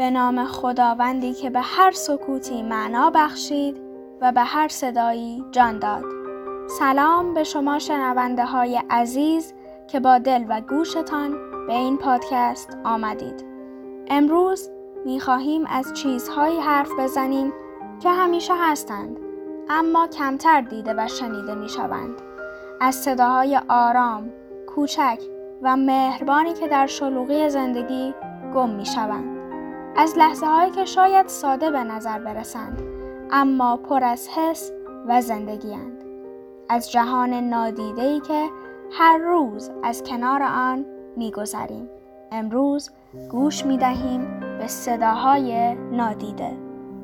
به نام خداوندی که به هر سکوتی معنا بخشید و به هر صدایی جان داد. سلام به شما شنونده های عزیز که با دل و گوشتان به این پادکست آمدید. امروز می‌خواهیم از چیزهایی حرف بزنیم که همیشه هستند اما کمتر دیده و شنیده می‌شوند. از صداهای آرام، کوچک و مهربانی که در شلوغی زندگی گم می‌شوند. از لحظه‌هایی که شاید ساده به نظر برسند اما پر از حس و زندگی‌اند. از جهان نادیده‌ای که هر روز از کنار آن می‌گذریم. امروز گوش می‌دهیم به صداهای نادیده.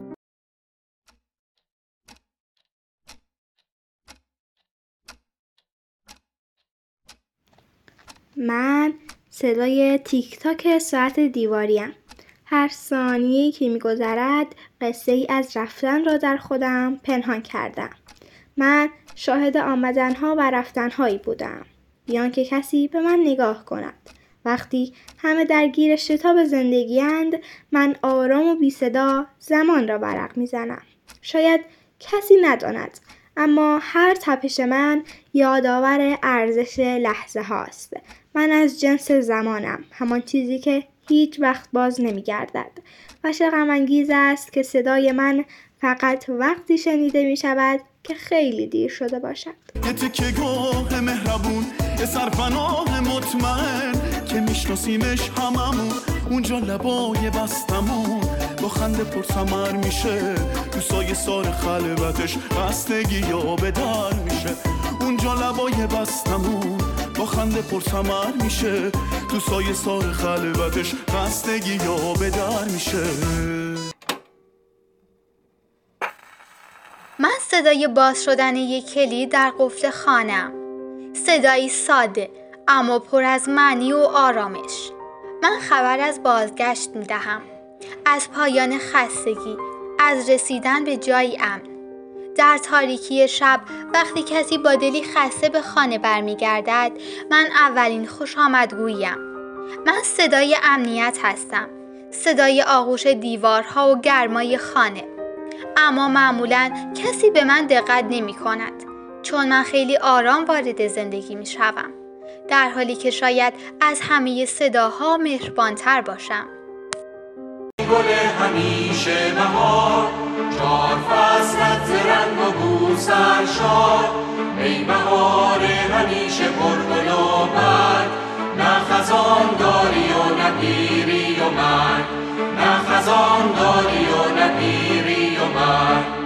من صدای تیک تاک ساعت دیواریم. هر ثانیه‌ای که می‌گذرد قصه ای از رفتن را در خودم پنهان کردم. من شاهد آمدن‌ها و رفتن‌هایی بودم بیان که کسی به من نگاه کند. وقتی همه درگیر شتاب زندگی‌اند، من آرام و بی صدا زمان را ورق می‌زنم. شاید کسی نداند، اما هر تپش من یادآور ارزش لحظه هاست. من از جنس زمانم، همان چیزی که هیچ وقت باز نمی‌گردد. و چه غم‌انگیز است که صدای من فقط وقتی شنیده می‌شود که خیلی دیر شده باشد. یه تکیه‌گاه مهربون، یه سرپناه مطمئن که میشناسیمش هممون، اونجا لبای بستمون با خنده پرثمر میشه، تو سایه سار خلوتش بستگی یا به در میشه. اونجا لبای بستمون با خنده پرثمر میشه، تو سایه سار خلوتش بستگی یا به در میشه. من صدای باز شدن یک کلید در قفل خانه‌ام. صدایی ساده اما پر از معنی و آرامش. من خبر از بازگشت می‌دهم، از پایان خستگی، از رسیدن به جایی امن. در تاریکی شب وقتی کسی با دلی خسته به خانه برمیگردد، من اولین خوش آمدگوییم. من صدای امنیت هستم، صدای آغوش دیوارها و گرمای خانه. اما معمولاً کسی به من دقت نمی کند، چون من خیلی آرام وارد زندگی می شوم، در حالی که شاید از همه صداها مهربانتر باشم. گل همیشه بهار، 4 فصلت ز رنگ و بو سرشار. ای بهار همیشه پرگل و برگ، نه خزان داری و نه پیری و مرگ، نه خزان داری و نه پیری و مرگ.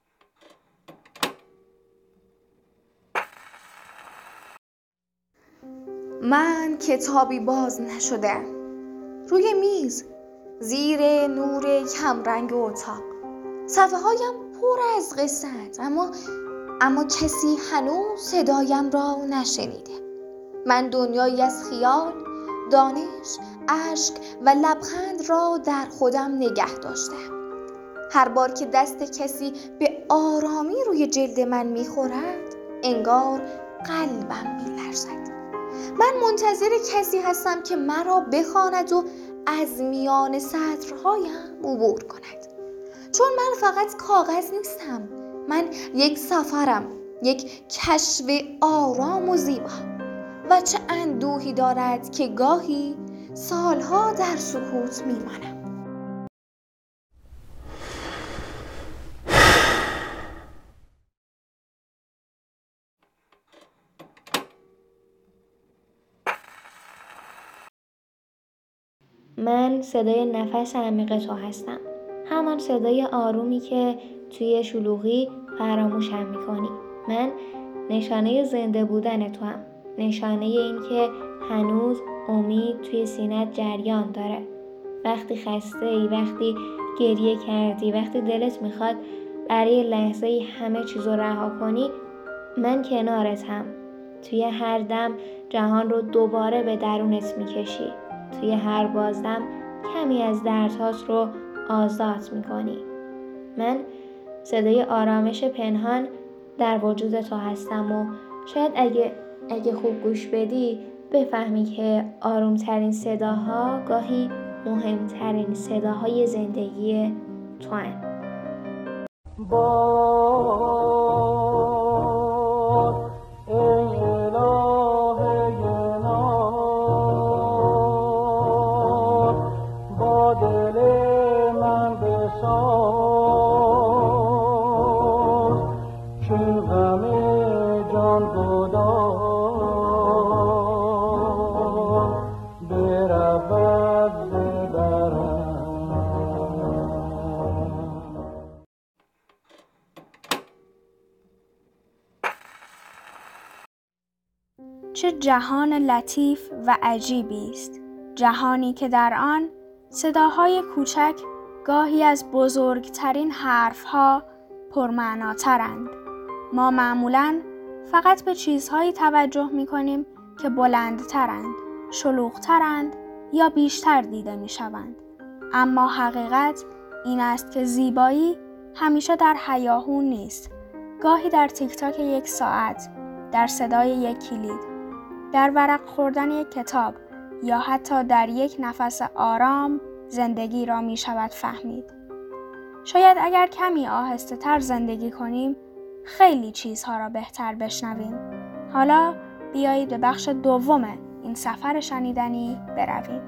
من کتابی باز نشده روی میز زیر نور کمرنگ اتاق. صفحه هایم پر از قصه است، اما کسی هنوز صدایم را نشنیده. من دنیایی از خیال، دانش، اشک و لبخند را در خودم نگه داشتم. هر بار که دست کسی به آرامی روی جلد من میخورد، انگار قلبم میلرزد. من منتظر کسی هستم که مرا بخواند و از میان سطرهایم عبور کند. چون من فقط کاغذ نیستم، من یک سفرم، یک کشف آرام و زیبا. و چه اندوهی دارد که گاهی سالها در سکوت میمانم. من صدای نفس عمیق تو هستم. همان صدای آرومی که توی شلوغی فراموشم میکنی. من نشانه زنده بودن تو هم. نشانه این که هنوز امید توی سینه‌ت جریان داره. وقتی خسته ای، وقتی گریه کردی، وقتی دلت میخواد برای لحظه ای همه چیزو رها کنی، من کنارتم. توی هر دم جهان رو دوباره به درونت میکشی. توی هر بازدم کمی از دردهات رو آزاد میکنی. من صدای آرامش پنهان در وجود تو هستم و شاید اگه خوب گوش بدی بفهمی که آرومترین صداها گاهی مهمترین صداهای زندگی تو هن. چه جهان لطیف و عجیبی است، جهانی که در آن صداهای کوچک گاهی از بزرگترین حرفها پرمعناترند. ما معمولاً فقط به چیزهایی توجه می‌کنیم که بلندترند، شلوغترند یا بیشتر دیده می‌شوند. اما حقیقت این است که زیبایی همیشه در هیاهو نیست. گاهی در تیک تاک 1 ساعت، در صدای 1 کلید، در ورق خوردن 1 کتاب یا حتی در 1 نفس آرام زندگی را می شود فهمید. شاید اگر کمی آهسته تر زندگی کنیم خیلی چیزها را بهتر بشنویم. حالا بیایید به بخش دوم این سفر شنیدنی برویم.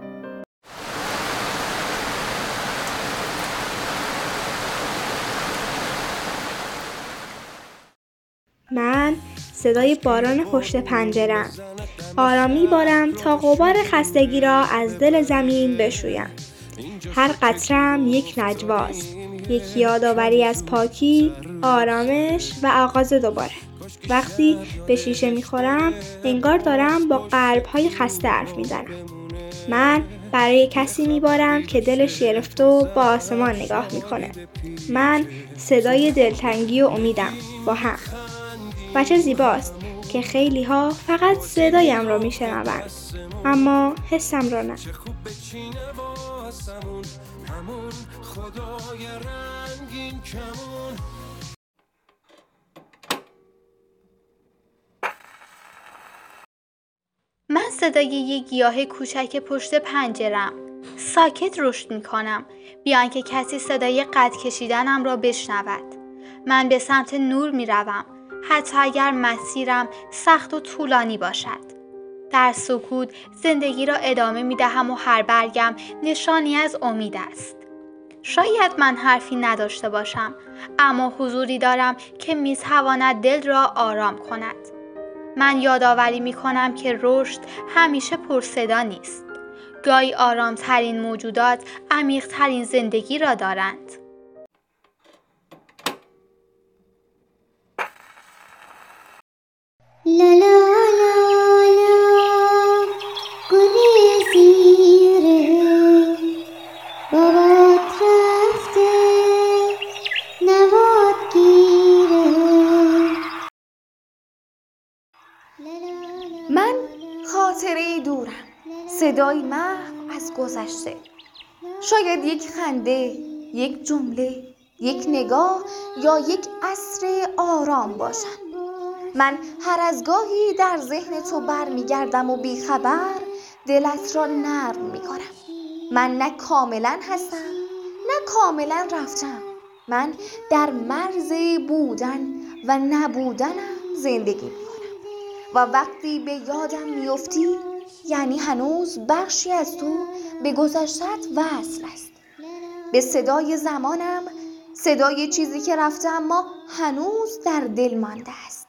من صدای باران پشت پنجره‌ام. آرامی بارم تا غبار خستگی را از دل زمین بشویم. هر قطره‌ام 1 نجواست، 1 یادآوری از پاکی، آرامش و آغاز دوباره. وقتی به شیشه میخورم انگار دارم با قلب‌های خسته حرف میزنم. من برای کسی میبارم که دلش گرفته و با آسمان نگاه میکنه. من صدای دلتنگی و امیدم با هم. و چه زیباست که خیلی ها فقط صدایم را میشنوند اما حسم را نه. من صدای 1 گیاه کوچک پشت پنجره‌ام. ساکت رشد می‌کنم بیان که کسی صدای قد کشیدنم را بشنود. من به سمت نور می‌روم حتی اگر مسیرم سخت و طولانی باشد. در سکوت زندگی را ادامه می‌دهم و هر برگم نشانی از امید است. شاید من حرفی نداشته باشم اما حضوری دارم که می‌تواند دل را آرام کند. من یادآوری می‌کنم که رشد همیشه پرصدا نیست. گاهی آرام‌ترین موجودات عمیق‌ترین زندگی را دارند. لا لا لا لا گلی زیره بابات رفته نواد گیره. من خاطره دورم، صدای محو از گذشته. شاید 1 خنده، 1 جمله، 1 نگاه یا 1 عصر آرام باشم. من هر از گاهی در ذهن تو برمیگردم و بیخبر دلت را نرم میکنم. من نه کاملا هستم نه کاملا رفتم. من در مرز بودن و نبودنم زندگی میکنم و وقتی به یادم میفتی یعنی هنوز بخشی از تو به گذشتت وصل است. به صدای زمانم، صدای چیزی که رفته اما هنوز در دل مانده است.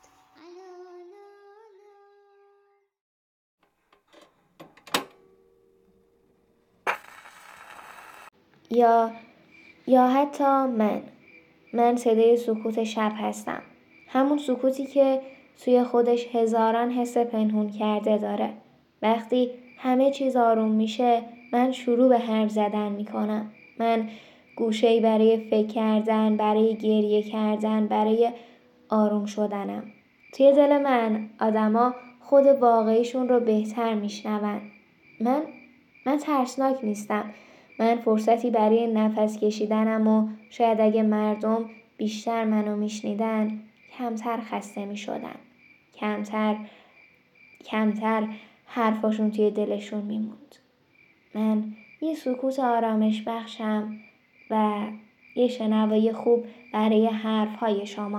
یا حتی من صدای سکوت شب هستم. همون سکوتی که توی خودش هزاران حس پنهون کرده داره. وقتی همه چیز آروم میشه من شروع به حرف زدن میکنم. من گوشه‌ای برای فکر کردن، برای گریه کردن، برای آروم شدنم. توی دل من آدما خود واقعیشون رو بهتر میشنون. من ترسناک نیستم. من فرصتی برای نفس کشیدنم و شاید اگه مردم بیشتر منو میشنیدن کمتر خسته میشدن. کمتر حرفاشون توی دلشون میموند. من یه سکوت آرامش بخشم و یه شنوایی خوب برای حرفهای شما.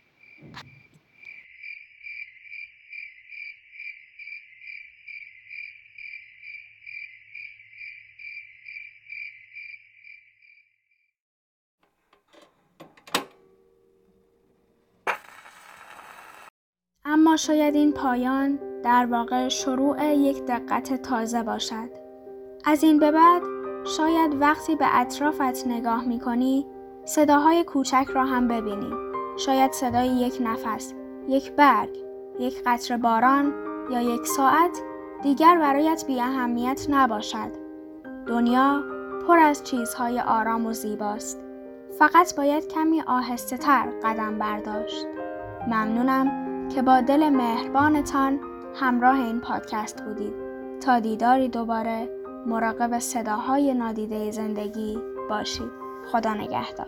اما شاید این پایان در واقع شروع یک دقت تازه باشد. از این به بعد شاید وقتی به اطرافت نگاه می‌کنی صداهای کوچک را هم ببینی. شاید صدای یک نفس، یک برگ، یک قطره باران یا یک ساعت دیگر برایت بی اهمیت نباشد. دنیا پر از چیزهای آرام و زیباست. فقط باید کمی آهسته تر قدم برداشت. ممنونم که با دل مهربانتان همراه این پادکست بودید. تا دیداری دوباره مراقب صداهای نادیده زندگی باشید. خدا نگهدار.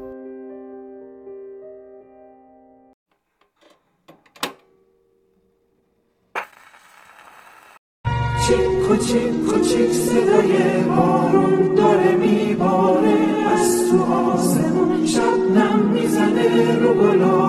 چیک و چیک و چیک صدای بارون داره میباره از تو آسمون، شبنم میزنه رو گلا